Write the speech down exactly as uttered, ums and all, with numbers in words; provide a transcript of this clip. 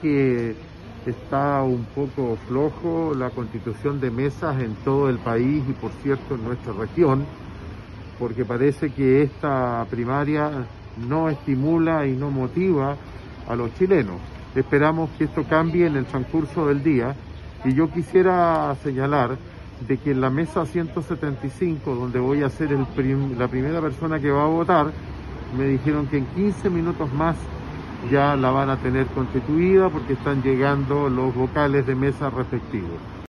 que está un poco flojo la constitución de mesas en todo el país y por cierto en nuestra región, porque parece que esta primaria no estimula y no motiva a los chilenos. Esperamos que esto cambie en el transcurso del día y yo quisiera señalar de que en la mesa ciento setenta y cinco, donde voy a ser el prim la primera persona que va a votar, me dijeron que en quince minutos más ya la van a tener constituida porque están llegando los vocales de mesa respectivos.